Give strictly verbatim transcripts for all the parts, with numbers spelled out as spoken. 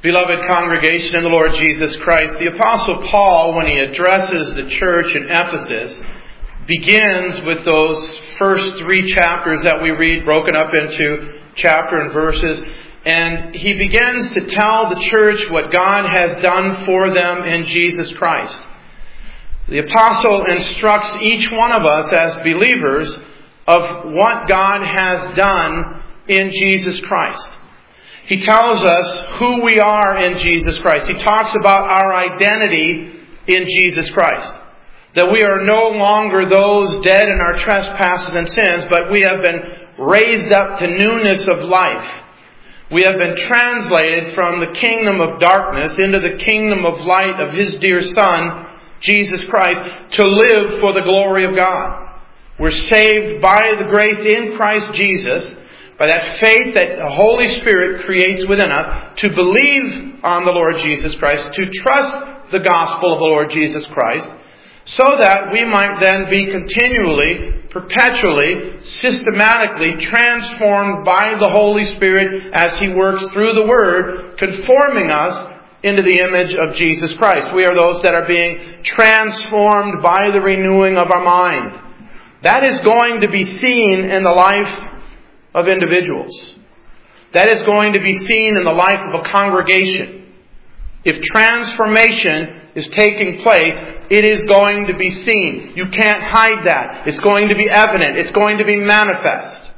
Beloved congregation in the Lord Jesus Christ, the Apostle Paul, when he addresses the church in Ephesus, begins with those first three chapters that we read, broken up into chapter and verses. And he begins to tell the church what God has done for them in Jesus Christ. The apostle instructs each one of us as believers of what God has done in Jesus Christ. He tells us who we are in Jesus Christ. He talks about our identity in Jesus Christ. That we are no longer those dead in our trespasses and sins, but we have been raised up to newness of life. We have been translated from the kingdom of darkness into the kingdom of light of His dear Son, Jesus Christ, to live for the glory of God. We're saved by the grace in Christ Jesus, by that faith that the Holy Spirit creates within us, to believe on the Lord Jesus Christ, to trust the gospel of the Lord Jesus Christ, so that we might then be continually, perpetually, systematically transformed by the Holy Spirit as He works through the Word, conforming us into the image of Jesus Christ. We are those that are being transformed by the renewing of our mind. That is going to be seen in the life of individuals. That is going to be seen in the life of a congregation. If transformation is taking place, it is going to be seen. You can't hide that. It's going to be evident. It's going to be manifest.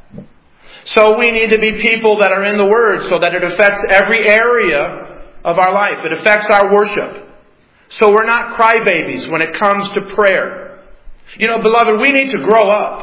So we need to be people that are in the Word so that it affects every area of our life. It affects our worship. So we're not crybabies when it comes to prayer. You know, beloved, we need to grow up.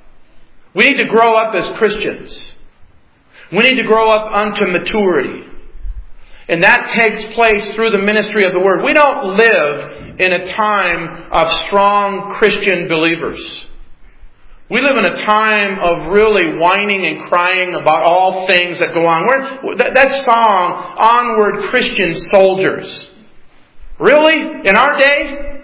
We need to grow up as Christians. We need to grow up unto maturity. And that takes place through the ministry of the Word. We don't live in a time of strong Christian believers. We live in a time of really whining and crying about all things that go on. We're, that, that song, Onward Christian Soldiers. Really? In our day?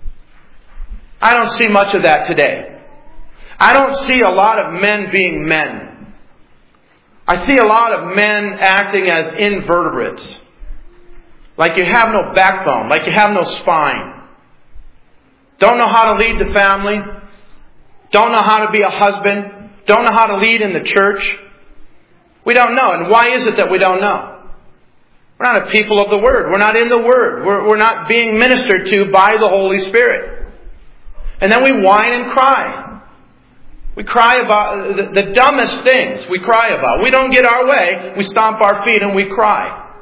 I don't see much of that today. I don't see a lot of men being men. I see a lot of men acting as invertebrates. Like you have no backbone. Like you have no spine. Don't know how to lead the family. Don't know how to be a husband. Don't know how to lead in the church. We don't know. And why is it that we don't know? We're not a people of the Word. We're not in the Word. We're, we're not being ministered to by the Holy Spirit. And then we whine and cry. We cry about the, the dumbest things we cry about. We don't get our way. We stomp our feet and we cry.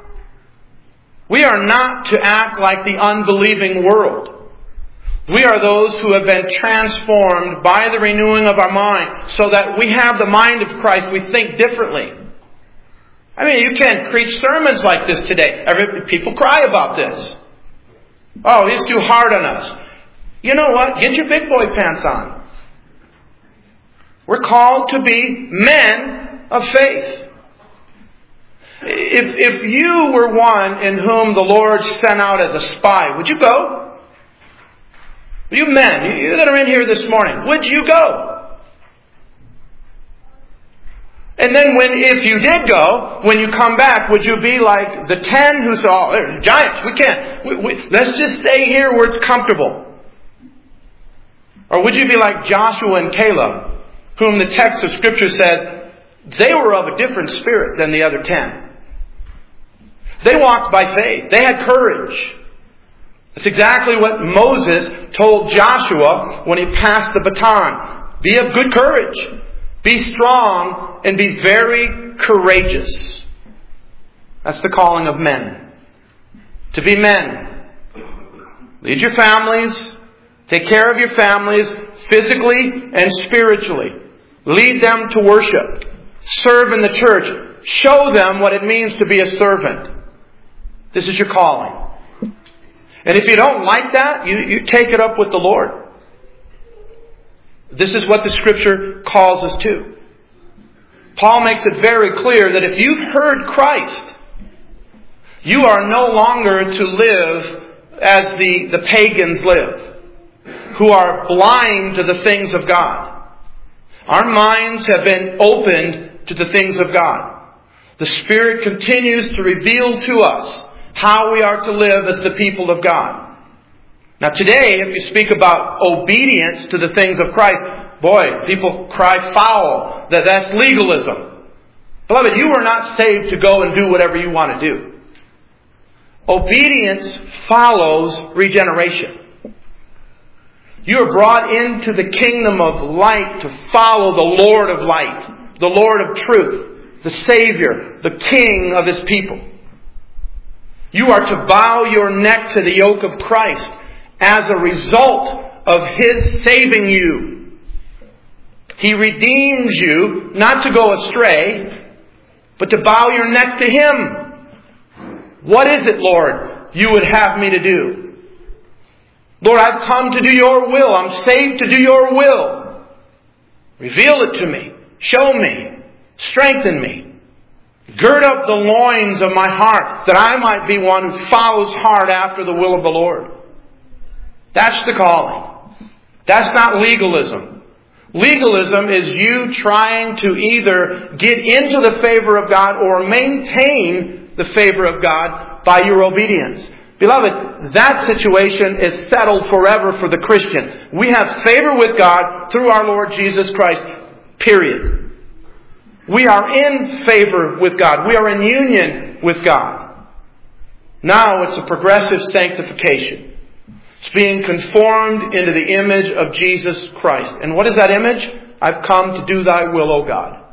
We are not to act like the unbelieving world. We are those who have been transformed by the renewing of our mind so that we have the mind of Christ. We think differently. I mean, you can't preach sermons like this today. Every, people cry about this. Oh, he's too hard on us. You know what? Get your big boy pants on. We're called to be men of faith. If, if you were one in whom the Lord sent out as a spy, would you go? You men, you that are in here this morning, would you go? And then when, if you did go, when you come back, would you be like the ten who saw, oh, there's giants, we can't, we, we, let's just stay here where it's comfortable. Or would you be like Joshua and Caleb, whom the text of Scripture says they were of a different spirit than the other ten. They walked by faith. They had courage. That's exactly what Moses told Joshua when he passed the baton. Be of good courage. Be strong and be very courageous. That's the calling of men. To be men. Lead your families. Take care of your families physically and spiritually. Lead them to worship. Serve in the church. Show them what it means to be a servant. This is your calling. And if you don't like that, you, you take it up with the Lord. This is what the Scripture calls us to. Paul makes it very clear that if you've heard Christ, you are no longer to live as the, the pagans live, who are blind to the things of God. Our minds have been opened to the things of God. The Spirit continues to reveal to us how we are to live as the people of God. Now today, if you speak about obedience to the things of Christ, boy, people cry foul that that's legalism. Beloved, you are not saved to go and do whatever you want to do. Obedience follows regeneration. You are brought into the kingdom of light to follow the Lord of light, the Lord of truth, the Savior, the King of His people. You are to bow your neck to the yoke of Christ as a result of His saving you. He redeems you not to go astray, but to bow your neck to Him. What is it, Lord, you would have me to do? Lord, I've come to do your will. I'm saved to do your will. Reveal it to me. Show me. Strengthen me. Gird up the loins of my heart that I might be one who follows hard after the will of the Lord. That's the calling. That's not legalism. Legalism is you trying to either get into the favor of God or maintain the favor of God by your obedience. Beloved, that situation is settled forever for the Christian. We have favor with God through our Lord Jesus Christ. Period. We are in favor with God. We are in union with God. Now it's a progressive sanctification. It's being conformed into the image of Jesus Christ. And what is that image? I've come to do thy will, O God.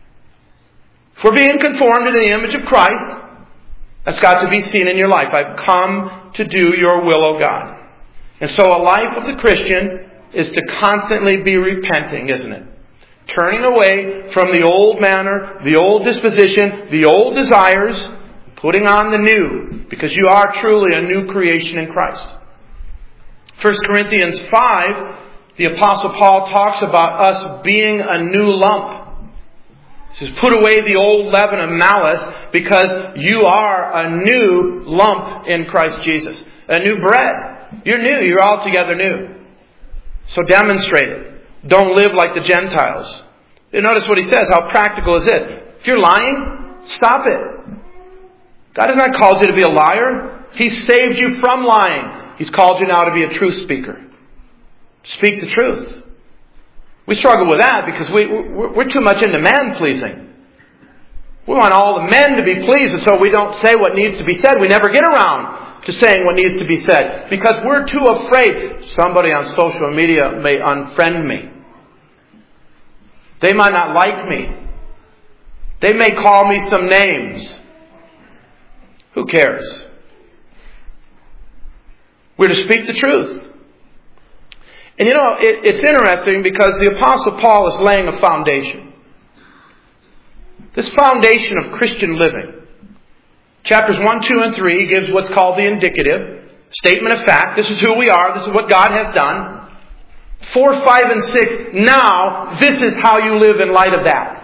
If we're being conformed into the image of Christ, that's got to be seen in your life. I've come to do your will, O God. And so a life of the Christian is to constantly be repenting, isn't it? Turning away from the old manner, the old disposition, the old desires, putting on the new, because you are truly a new creation in Christ. First Corinthians five, the Apostle Paul talks about us being a new lump. He says, put away the old leaven of malice, because you are a new lump in Christ Jesus. A new bread. You're new. You're altogether new. So demonstrate it. Don't live like the Gentiles. You notice what he says. How practical is this? If you're lying, stop it. God has not called you to be a liar. He's saved you from lying. He's called you now to be a truth speaker. Speak the truth. We struggle with that because we, we're too much into man-pleasing. We want all the men to be pleased, and so we don't say what needs to be said. We never get around to saying what needs to be said because we're too afraid. Somebody on social media may unfriend me. They might not like me. They may call me some names. Who cares? We're to speak the truth. And you know, it, it's interesting because the Apostle Paul is laying a foundation. This foundation of Christian living. Chapters one, two, and three gives what's called the indicative. Statement of fact. This is who we are. This is what God has done. Four, five, and six. Now, this is how you live in light of that.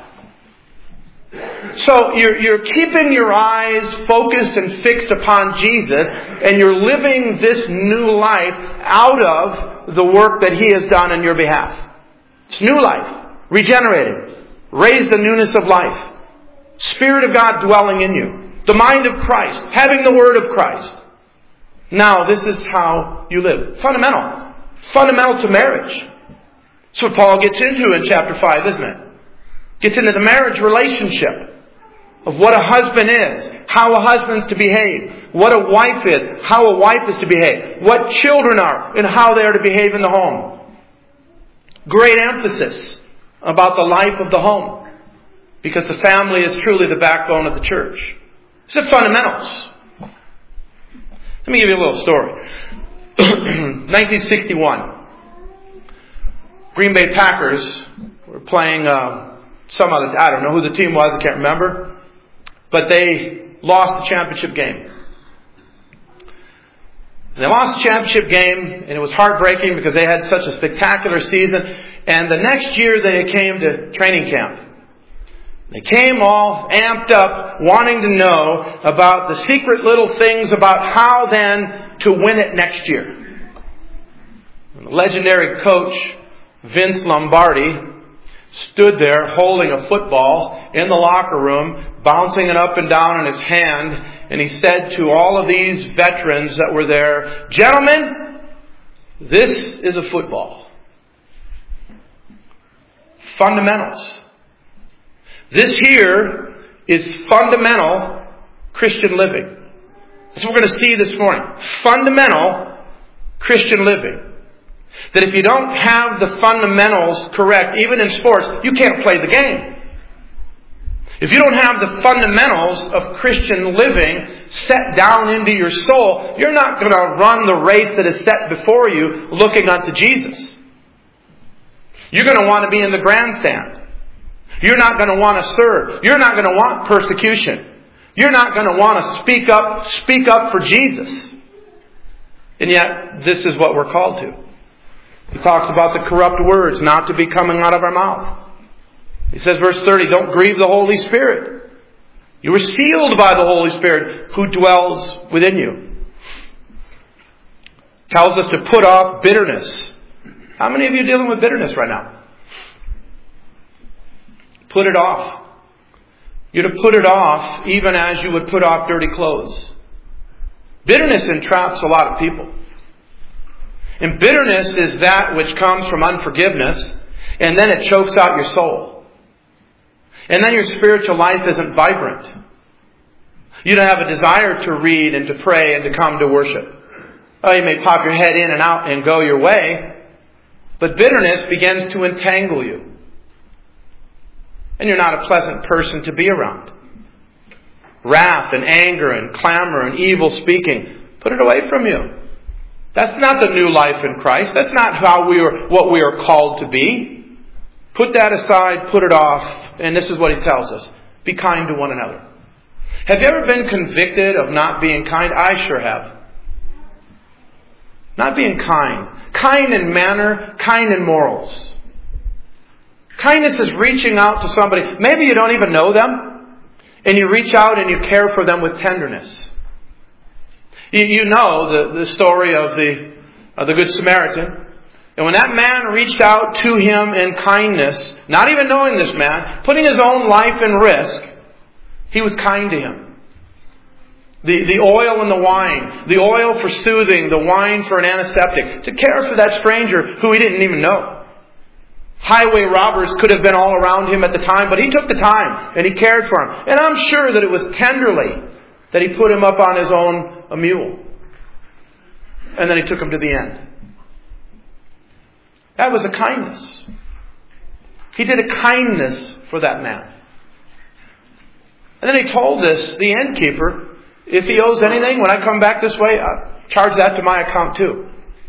So you're, you're keeping your eyes focused and fixed upon Jesus, and you're living this new life out of the work that He has done on your behalf. It's new life. Regenerated. Raised the newness of life. Spirit of God dwelling in you. The mind of Christ. Having the Word of Christ. Now, this is how you live. Fundamental. Fundamental to marriage. That's what Paul gets into in chapter five, isn't it? Gets into the marriage relationship. Of what a husband is. How a husband's to behave. What a wife is. How a wife is to behave. What children are and how they are to behave in the home. Great emphasis about the life of the home. Because the family is truly the backbone of the church. It's the fundamentals. Let me give you a little story. nineteen sixty-one. Green Bay Packers were playing uh, some other, I don't know who the team was, I can't remember. But they lost the championship game. And they lost the championship game, and it was heartbreaking because they had such a spectacular season. And the next year they came to training camp. They came all amped up, wanting to know about the secret little things about how then to win it next year. And the legendary coach, Vince Lombardi, stood there holding a football in the locker room bouncing it up and down in his hand, and he said to all of these veterans that were there, "Gentlemen, this is a football." Fundamentals. This here is fundamental Christian living. That's what we're going to see this morning. Fundamental Christian living. That if you don't have the fundamentals correct, even in sports, you can't play the game. If you don't have the fundamentals of Christian living set down into your soul, you're not going to run the race that is set before you looking unto Jesus. You're going to want to be in the grandstand. You're not going to want to serve. You're not going to want persecution. You're not going to want to speak up, speak up for Jesus. And yet, this is what we're called to. He talks about the corrupt words not to be coming out of our mouth. He says, verse thirty, don't grieve the Holy Spirit. You were sealed by the Holy Spirit who dwells within you. Tells us to put off bitterness. How many of you are dealing with bitterness right now? Put it off. You're to put it off even as you would put off dirty clothes. Bitterness entraps a lot of people. And bitterness is that which comes from unforgiveness, and then it chokes out your soul. And then your spiritual life isn't vibrant. You don't have a desire to read and to pray and to come to worship. Oh, you may pop your head in and out and go your way, but bitterness begins to entangle you. And you're not a pleasant person to be around. Wrath and anger and clamor and evil speaking, put it away from you. That's not the new life in Christ. That's not how we are, what we are called to be. Put that aside, put it off, and this is what he tells us. Be kind to one another. Have you ever been convicted of not being kind? I sure have. Not being kind. Kind in manner, kind in morals. Kindness is reaching out to somebody. Maybe you don't even know them, and you reach out and you care for them with tenderness. You, you know the, the story of the, of the Good Samaritan. And when that man reached out to him in kindness, not even knowing this man, putting his own life in risk, he was kind to him. The, the oil and the wine, the oil for soothing, the wine for an antiseptic, to care for that stranger who he didn't even know. Highway robbers could have been all around him at the time, but he took the time and he cared for him. And I'm sure that it was tenderly that he put him up on his own a mule. And then he took him to the end. That was a kindness. He did a kindness for that man. And then he told this, the innkeeper, if he owes anything, when I come back this way, I'll charge that to my account too.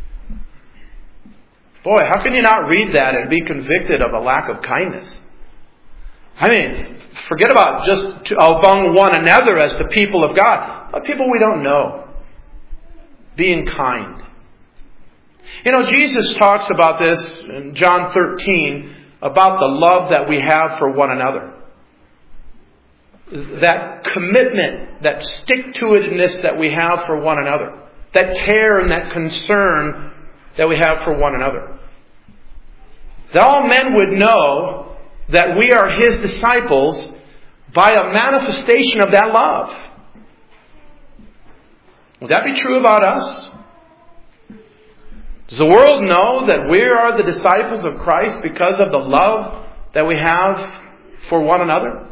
Boy, how can you not read that and be convicted of a lack of kindness? I mean, forget about just to, among one another as the people of God, but people we don't know. Being kind. You know, Jesus talks about this in John thirteen, about the love that we have for one another. That commitment, that stick-to-itiveness that we have for one another. That care and that concern that we have for one another. That all men would know that we are His disciples by a manifestation of that love. Would that be true about us? Does the world know that we are the disciples of Christ because of the love that we have for one another?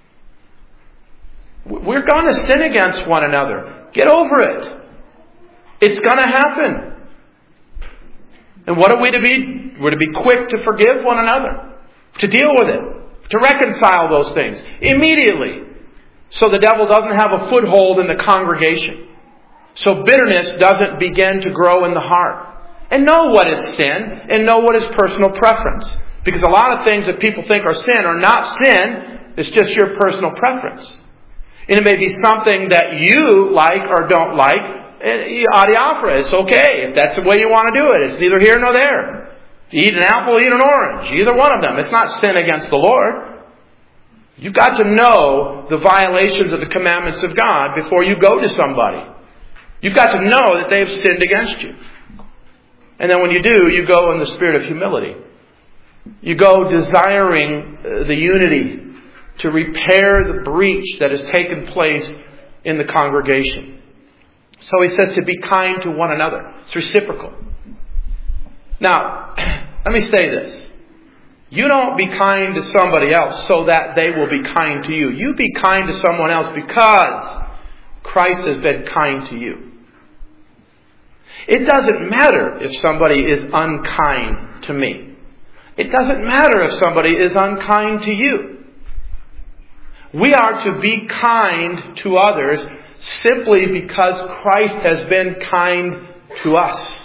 We're going to sin against one another. Get over it. It's going to happen. And what are we to be? We're to be quick to forgive one another. To deal with it. To reconcile those things. Immediately. So the devil doesn't have a foothold in the congregation. So bitterness doesn't begin to grow in the heart. And know what is sin. And know what is personal preference. Because a lot of things that people think are sin are not sin. It's just your personal preference. And it may be something that you like or don't like. Adiaphora, it's okay. If that's the way you want to do it. It's neither here nor there. You eat an apple, eat an orange. Either one of them. It's not sin against the Lord. You've got to know the violations of the commandments of God before you go to somebody. You've got to know that they have sinned against you. And then when you do, you go in the spirit of humility. You go desiring the unity to repair the breach that has taken place in the congregation. So he says to be kind to one another. It's reciprocal. Now, let me say this. You don't be kind to somebody else so that they will be kind to you. You be kind to someone else because Christ has been kind to you. It doesn't matter if somebody is unkind to me. It doesn't matter if somebody is unkind to you. We are to be kind to others simply because Christ has been kind to us.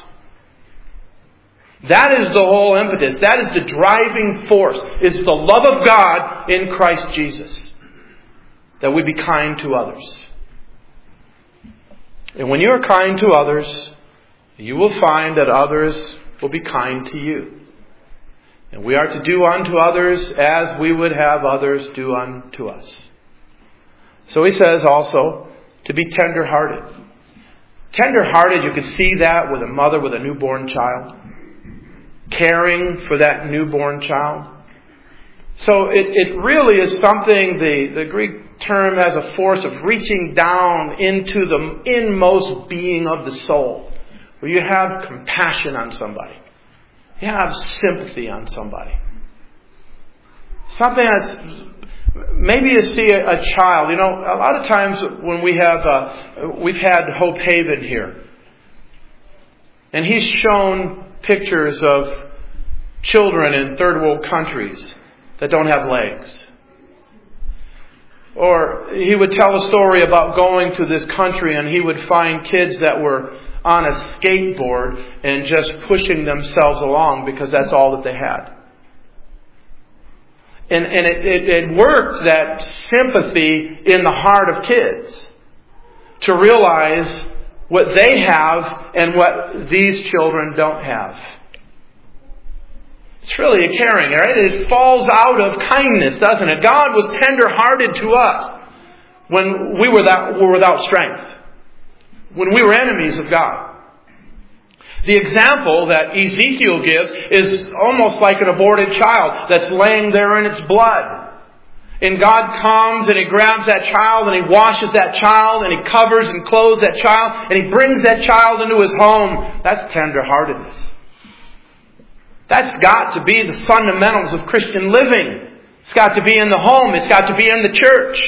That is the whole impetus. That is the driving force. Is the love of God in Christ Jesus. That we be kind to others. And when you are kind to others, you will find that others will be kind to you. And we are to do unto others as we would have others do unto us. So he says also to be tender-hearted. Tender-hearted, you can see that with a mother with a newborn child. Caring for that newborn child. So it, it really is something, the, the Greek term has a force of reaching down into the inmost being of the soul. Where you have compassion on somebody. You have sympathy on somebody. Something that's, maybe you see a, a child, you know, a lot of times when we have, uh, we've had Hope Haven here. And he's shown pictures of children in third world countries that don't have legs. Or he would tell a story about going to this country and he would find kids that were on a skateboard and just pushing themselves along because that's all that they had. And, and it, it, it worked that sympathy in the heart of kids to realize what they have and what these children don't have. It's really a caring, right? It falls out of kindness, doesn't it? God was tender-hearted to us when we were, that, were without strength. When we were enemies of God. The example that Ezekiel gives is almost like an aborted child that's laying there in its blood. And God comes and He grabs that child and He washes that child and He covers and clothes that child and He brings that child into His home. That's tender-heartedness. That's got to be the fundamentals of Christian living. It's got to be in the home. It's got to be in the church.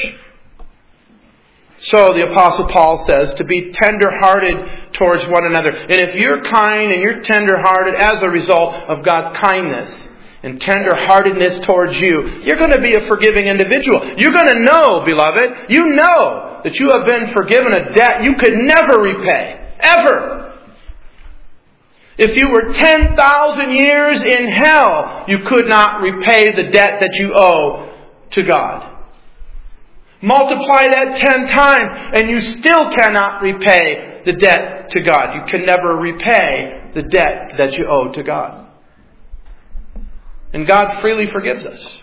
So the Apostle Paul says to be tender-hearted towards one another. And if you're kind and you're tender-hearted as a result of God's kindness and tender-heartedness towards you, you're going to be a forgiving individual. You're going to know, beloved, you know that you have been forgiven a debt you could never repay. Ever. If you were ten thousand years in hell, you could not repay the debt that you owe to God. Multiply that ten times and you still cannot repay the debt to God. You can never repay the debt that you owe to God. And God freely forgives us.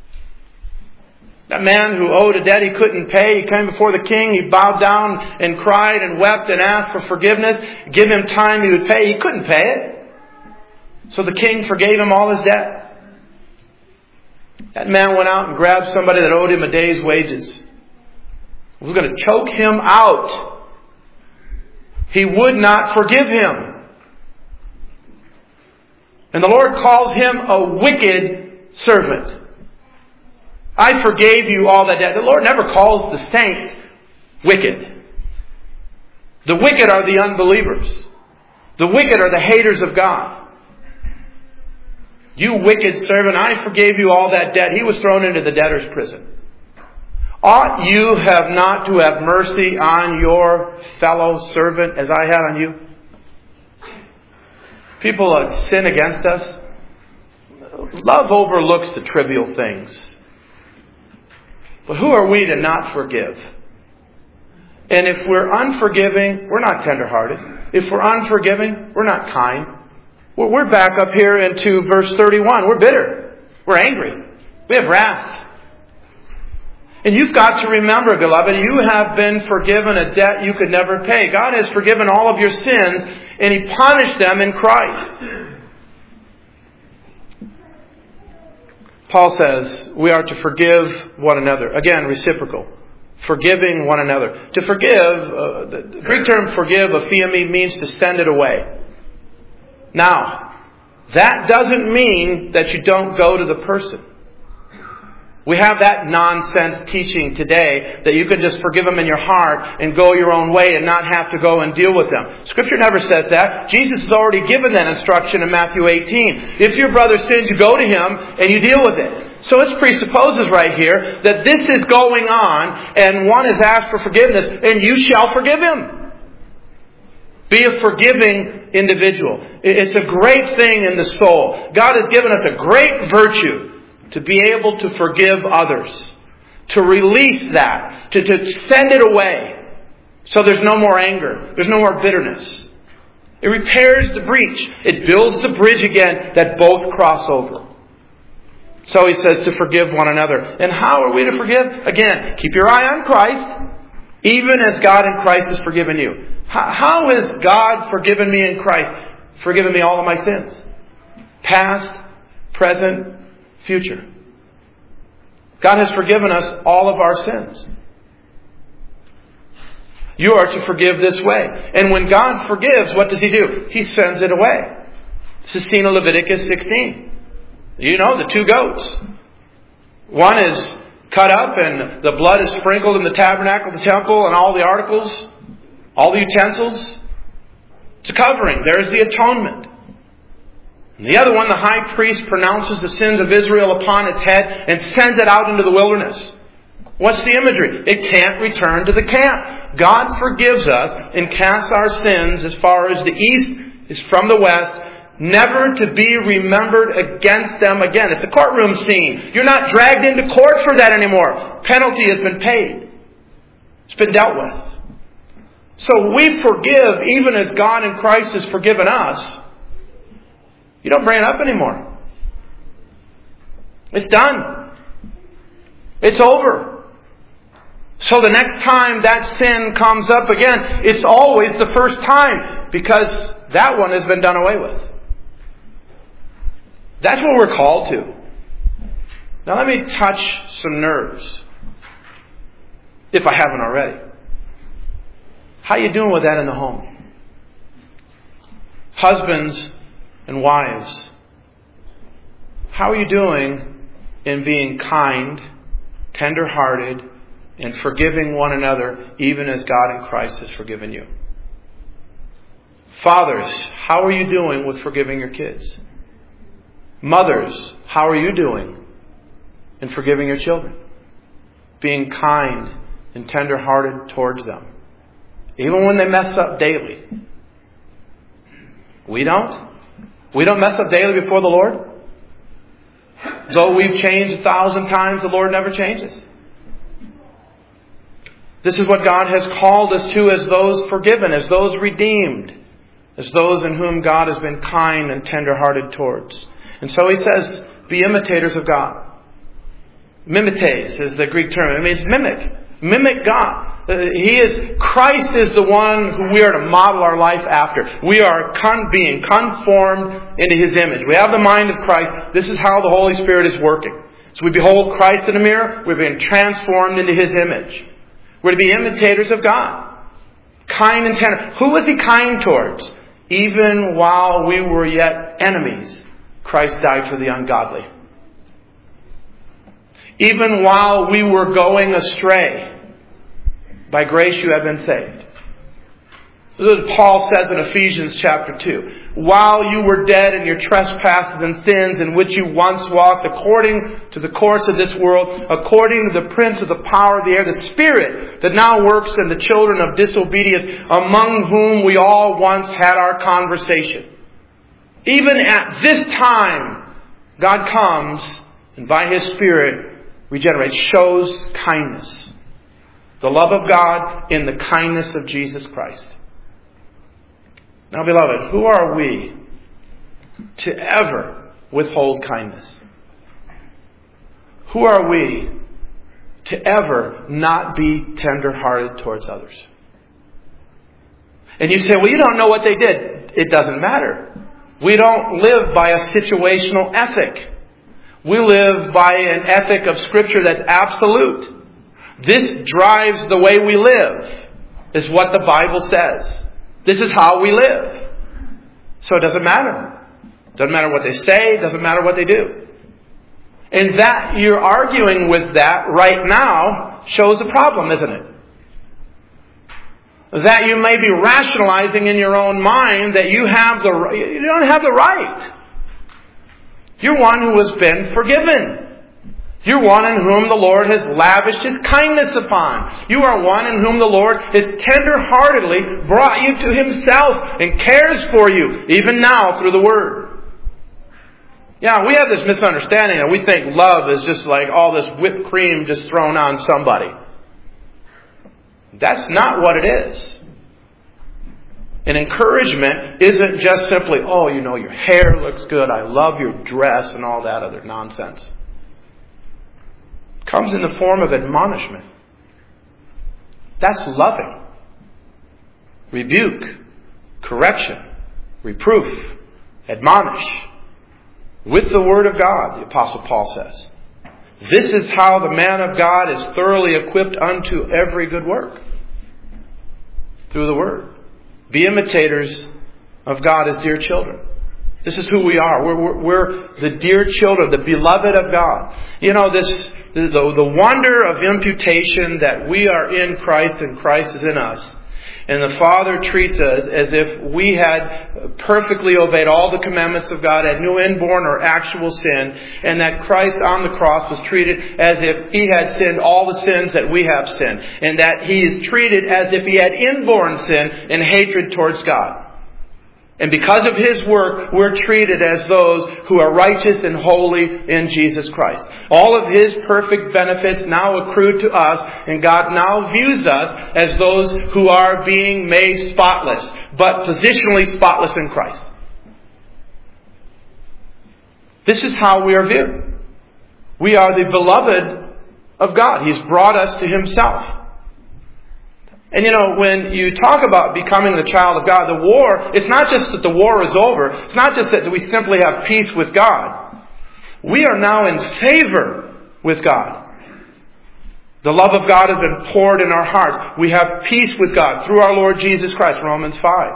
That man who owed a debt he couldn't pay, he came before the king, he bowed down and cried and wept and asked for forgiveness. Give him time, he would pay. He couldn't pay it. So the king forgave him all his debt. That man went out and grabbed somebody that owed him a day's wages. He was going to choke him out. He would not forgive him. And the Lord calls him a wicked servant. I forgave you all that debt. The Lord never calls the saints wicked. The wicked are the unbelievers. The wicked are the haters of God. You wicked servant, I forgave you all that debt. He was thrown into the debtor's prison. Ought you have not to have mercy on your fellow servant as I had on you? People uh, sin against us. Love overlooks the trivial things. But who are we to not forgive? And if we're unforgiving, we're not tenderhearted. If we're unforgiving, we're not kind. Well, we're back up here into verse thirty-one. We're bitter. We're angry. We have wrath. And you've got to remember, beloved, you have been forgiven a debt you could never pay. God has forgiven all of your sins, and He punished them in Christ. Paul says we are to forgive one another. Again, reciprocal. Forgiving one another. To forgive, uh, the Greek term forgive, aphiemi, means to send it away. Now, that doesn't mean that you don't go to the person. We have that nonsense teaching today that you can just forgive them in your heart and go your own way and not have to go and deal with them. Scripture never says that. Jesus has already given that instruction in Matthew eighteen. If your brother sins, you go to him and you deal with it. So it presupposes right here that this is going on and one is asked for forgiveness and you shall forgive him. Be a forgiving individual. It's a great thing in the soul. God has given us a great virtue to be able to forgive others. To release that. To, to send it away. So there's no more anger. There's no more bitterness. It repairs the breach. It builds the bridge again that both cross over. So he says to forgive one another. And how are we to forgive? Again, keep your eye on Christ. Even as God in Christ has forgiven you. How, how has God forgiven me in Christ? Forgiven me all of my sins. Past, present, future. God has forgiven us all of our sins. You are to forgive this way. And when God forgives, what does He do? He sends it away. This is seen in Leviticus sixteen. You know, the two goats. One is cut up and the blood is sprinkled in the tabernacle, the temple, and all the articles, all the utensils. It's a covering. There's the atonement. And the other one, the high priest pronounces the sins of Israel upon his head and sends it out into the wilderness. What's the imagery? It can't return to the camp. God forgives us and casts our sins as far as the east is from the west, never to be remembered against them again. It's a courtroom scene. You're not dragged into court for that anymore. Penalty has been paid. It's been dealt with. So we forgive even as God in Christ has forgiven us. You don't bring it up anymore. It's done. It's over. So the next time that sin comes up again, it's always the first time because that one has been done away with. That's what we're called to. Now let me touch some nerves, if I haven't already. How are you doing with that in the home? Husbands and wives, how are you doing in being kind, tender-hearted, and forgiving one another, even as God in Christ has forgiven you? Fathers, how are you doing with forgiving your kids? Mothers, how are you doing in forgiving your children? Being kind and tender-hearted towards them, even when they mess up daily. We don't. We don't mess up daily before the Lord. Though we've changed a thousand times, the Lord never changes. This is what God has called us to as those forgiven, as those redeemed, as those in whom God has been kind and tender-hearted towards. And so He says, be imitators of God. Mimetes is the Greek term. It means mimic. Mimic God. He is, Christ is the one who we are to model our life after. We are con- being conformed into His image. We have the mind of Christ. This is how the Holy Spirit is working. So we behold Christ in the mirror. We're being transformed into His image. We're to be imitators of God. Kind and tender. Who was He kind towards? Even while we were yet enemies, Christ died for the ungodly. Even while we were going astray, by grace you have been saved. This is what Paul says in Ephesians chapter two. While you were dead in your trespasses and sins in which you once walked according to the course of this world, according to the prince of the power of the air, the spirit that now works in the children of disobedience, among whom we all once had our conversation. Even at this time, God comes and by His Spirit regenerates, shows kindness. The love of God in the kindness of Jesus Christ. Now, beloved, who are we to ever withhold kindness? Who are we to ever not be tender-hearted towards others? And you say, well, you don't know what they did. It doesn't matter. We don't live by a situational ethic. We live by an ethic of Scripture that's absolute. This drives the way we live, is what the Bible says. This is how we live. So it doesn't matter. It doesn't matter what they say. It doesn't matter what they do. And that you're arguing with that right now shows a problem, isn't it? That you may be rationalizing in your own mind that you have the you don't have the right. You're one who has been forgiven. You're one in whom the Lord has lavished His kindness upon. You are one in whom the Lord has tender-heartedly brought you to Himself and cares for you, even now through the Word. Yeah, we have this misunderstanding that we think love is just like all this whipped cream just thrown on somebody. That's not what it is. And encouragement isn't just simply, oh, you know, your hair looks good, I love your dress, and all that other nonsense. It comes in the form of admonishment. That's loving. Rebuke, correction, reproof, admonish. With the Word of God, the Apostle Paul says. This is how the man of God is thoroughly equipped unto every good work. Through the Word. Be imitators of God as dear children. This is who we are. We're, we're, we're the dear children, the beloved of God. You know, this the, the, the wonder of imputation that we are in Christ and Christ is in us. And the Father treats us as if we had perfectly obeyed all the commandments of God, had no inborn or actual sin, and that Christ on the cross was treated as if He had sinned all the sins that we have sinned, and that He is treated as if He had inborn sin and hatred towards God. And because of His work, we're treated as those who are righteous and holy in Jesus Christ. All of His perfect benefits now accrue to us, and God now views us as those who are being made spotless, but positionally spotless in Christ. This is how we are viewed. We are the beloved of God. He's brought us to Himself. And you know, when you talk about becoming the child of God, the war, it's not just that the war is over. It's not just that we simply have peace with God. We are now in favor with God. The love of God has been poured in our hearts. We have peace with God through our Lord Jesus Christ, Romans five.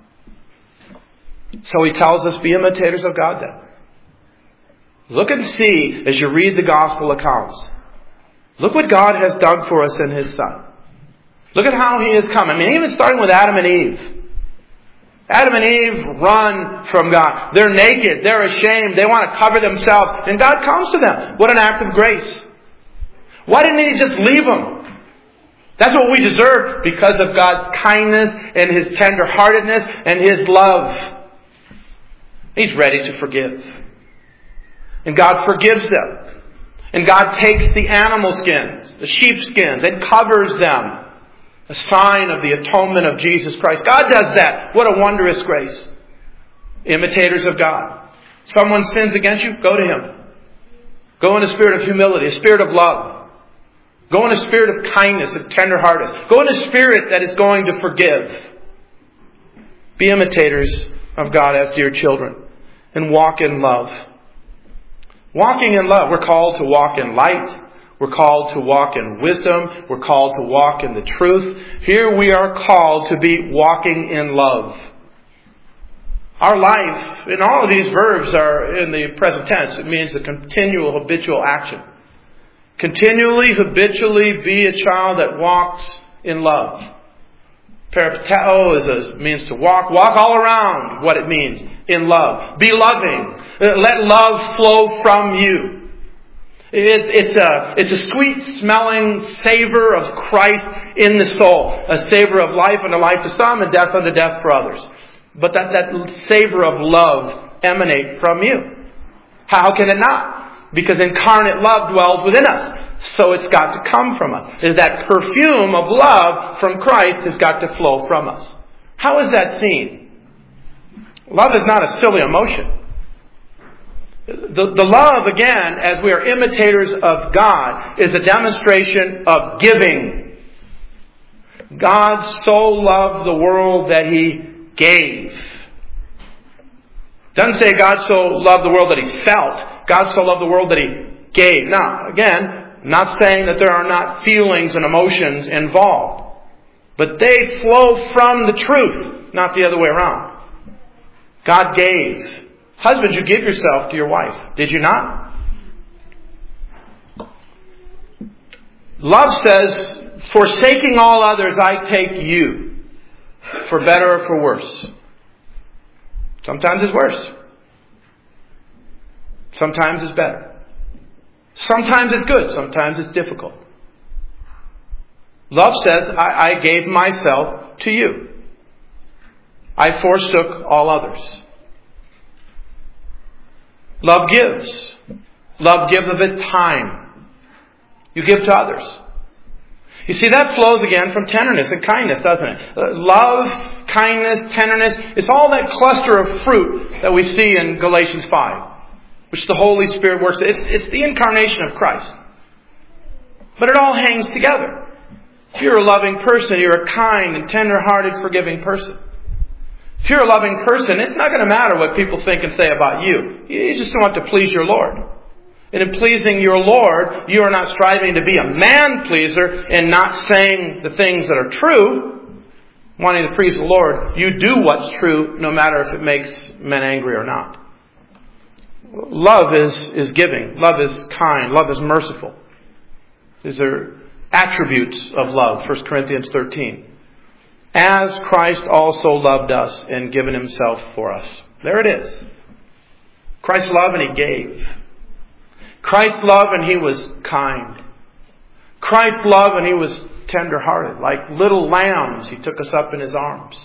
So He tells us, be imitators of God then. Look and see as you read the gospel accounts. Look what God has done for us in His Son. Look at how He has come. I mean, even starting with Adam and Eve. Adam and Eve run from God. They're naked. They're ashamed. They want to cover themselves. And God comes to them. What an act of grace. Why didn't He just leave them? That's what we deserve because of God's kindness and His tenderheartedness and His love. He's ready to forgive. And God forgives them. And God takes the animal skins, the sheep skins, and covers them. A sign of the atonement of Jesus Christ. God does that. What a wondrous grace. Imitators of God. Someone sins against you, go to Him. Go in a spirit of humility, a spirit of love. Go in a spirit of kindness, of tenderheartedness. Go in a spirit that is going to forgive. Be imitators of God as dear children. And walk in love. Walking in love. We're called to walk in light. We're called to walk in wisdom. We're called to walk in the truth. Here we are called to be walking in love. Our life, and all of these verbs are in the present tense. It means a continual, habitual action. Continually, habitually be a child that walks in love. Peripateo is a, means to walk. Walk all around what it means in love. Be loving. Let love flow from you. It's, it's, a, it's a sweet-smelling savor of Christ in the soul. A savor of life unto life to some and death unto death for others. But that, that savor of love emanate from you. How can it not? Because incarnate love dwells within us. So it's got to come from us. Is that perfume of love from Christ has got to flow from us. How is that seen? Love is not a silly emotion. The, the love, again, as we are imitators of God, is a demonstration of giving. God so loved the world that He gave. It doesn't say God so loved the world that He felt. God so loved the world that He gave. Now, again, not saying that there are not feelings and emotions involved. But they flow from the truth, not the other way around. God gave. Husbands, you give yourself to your wife. Did you not? Love says, forsaking all others, I take you. For better or for worse. Sometimes it's worse. Sometimes it's better. Sometimes it's good. Sometimes it's difficult. Love says, I, I gave myself to you. I forsook all others. Love gives. Love gives of it time. You give to others. You see, that flows again from tenderness and kindness, doesn't it? Love, kindness, tenderness. It's all that cluster of fruit that we see in Galatians five, which the Holy Spirit works. It's, it's the incarnation of Christ. But it all hangs together. If you're a loving person, you're a kind and tender-hearted, forgiving person. If you're a loving person, it's not going to matter what people think and say about you. You just want to please your Lord. And in pleasing your Lord, you are not striving to be a man-pleaser and not saying the things that are true. Wanting to please the Lord, you do what's true no matter if it makes men angry or not. Love is, is giving. Love is kind. Love is merciful. These are attributes of love, First Corinthians thirteen. As Christ also loved us and given Himself for us. There it is. Christ loved and He gave. Christ loved and He was kind. Christ loved and He was tender-hearted. Like little lambs, He took us up in His arms.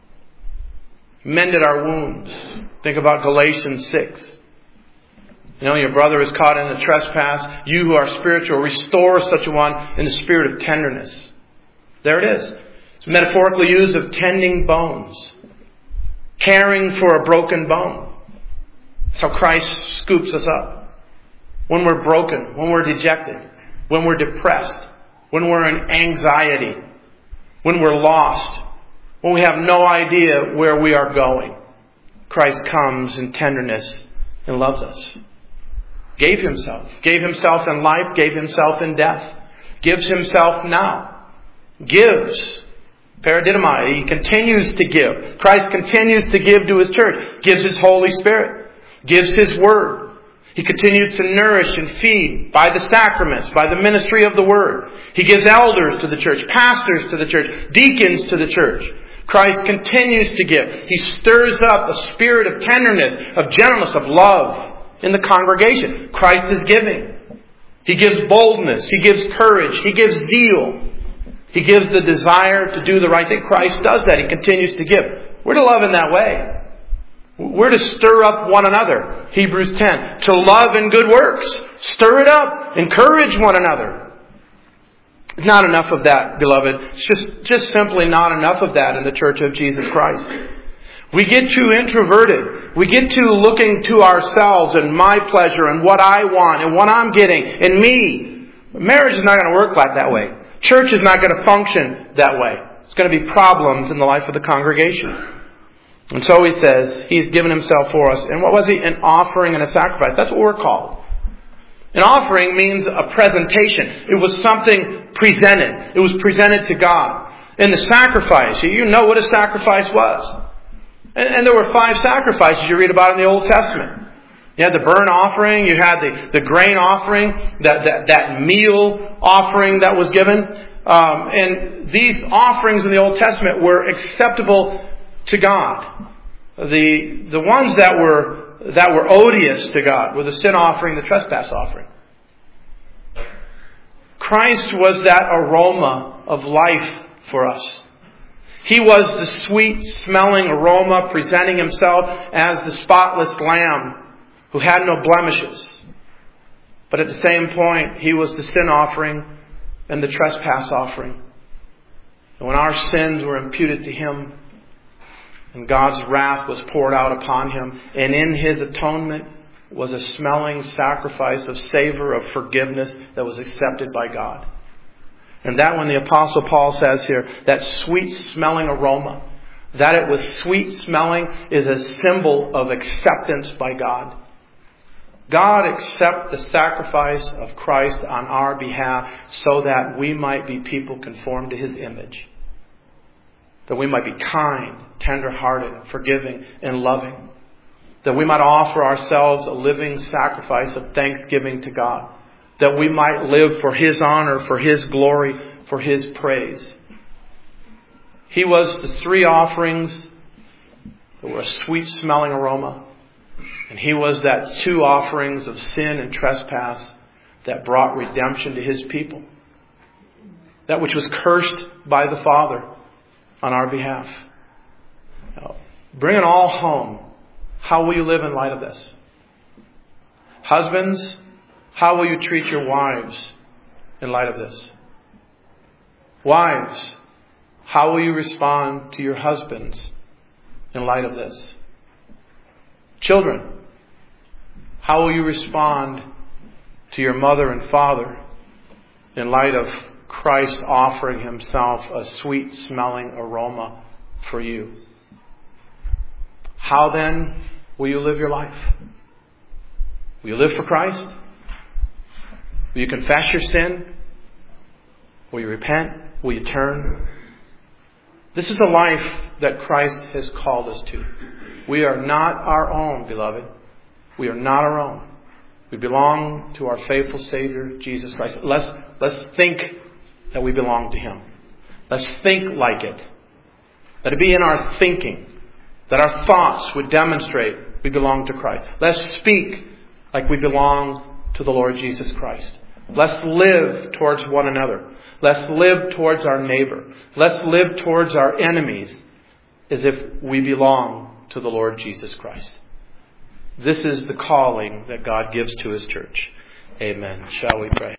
Mended our wounds. Think about Galatians six. You know, your brother is caught in a trespass. You who are spiritual, restore such a one in the spirit of tenderness. There it is. It's metaphorically used of tending bones. Caring for a broken bone. That's how Christ scoops us up. When we're broken, when we're dejected, when we're depressed, when we're in anxiety, when we're lost, when we have no idea where we are going, Christ comes in tenderness and loves us. Gave Himself. Gave Himself in life. Gave Himself in death. Gives Himself now. Gives. Paradidomai. He continues to give. Christ continues to give to His church. Gives His Holy Spirit. Gives His Word. He continues to nourish and feed by the sacraments, by the ministry of the Word. He gives elders to the church, pastors to the church, deacons to the church. Christ continues to give. He stirs up a spirit of tenderness, of gentleness, of love in the congregation. Christ is giving. He gives boldness. He gives courage. He gives zeal. He gives the desire to do the right thing. Christ does that. He continues to give. We're to love in that way. We're to stir up one another. Hebrews ten. To love and good works. Stir it up. Encourage one another. Not enough of that, beloved. It's just, just simply not enough of that in the Church of Jesus Christ. We get too introverted. We get too looking to ourselves and my pleasure and what I want and what I'm getting and me. Marriage is not going to work like that way. Church is not going to function that way. There's going to be problems in the life of the congregation. And so He says He's given Himself for us. And what was He? An offering and a sacrifice. That's what we're called. An offering means a presentation. It was something presented. It was presented to God. And the sacrifice, you know what a sacrifice was. And, and there were five sacrifices you read about in the Old Testament. You had the burnt offering, you had the, the grain offering, that, that, that meal offering that was given. Um, and these offerings in the Old Testament were acceptable to God. The, the ones that were that were odious to God were the sin offering, the trespass offering. Christ was that aroma of life for us. He was the sweet-smelling aroma, presenting Himself as the spotless lamb who had no blemishes. But at the same point, He was the sin offering and the trespass offering. And when our sins were imputed to Him, and God's wrath was poured out upon Him, and in His atonement was a smelling sacrifice of savor, of forgiveness that was accepted by God. And that when the Apostle Paul says here, that sweet-smelling aroma, that it was sweet-smelling is a symbol of acceptance by God. God, accept the sacrifice of Christ on our behalf so that we might be people conformed to His image. That we might be kind, tender-hearted, forgiving, and loving. That we might offer ourselves a living sacrifice of thanksgiving to God. That we might live for His honor, for His glory, for His praise. He was the three offerings that were a sweet-smelling aroma. And He was that two offerings of sin and trespass that brought redemption to His people. That which was cursed by the Father on our behalf. Now, bring it all home. How will you live in light of this? Husbands, how will you treat your wives in light of this? Wives, how will you respond to your husbands in light of this? Children, how will you respond to your mother and father in light of Christ offering Himself a sweet-smelling aroma for you? How then will you live your life? Will you live for Christ? Will you confess your sin? Will you repent? Will you turn? This is the life that Christ has called us to. We are not our own, beloved. We are not our own. We belong to our faithful Savior, Jesus Christ. Let's, let's think that we belong to Him. Let's think like it. Let it be in our thinking. That our thoughts would demonstrate we belong to Christ. Let's speak like we belong to the Lord Jesus Christ. Let's live towards one another. Let's live towards our neighbor. Let's live towards our enemies as if we belong to the Lord Jesus Christ. This is the calling that God gives to His church. Amen. Shall we pray?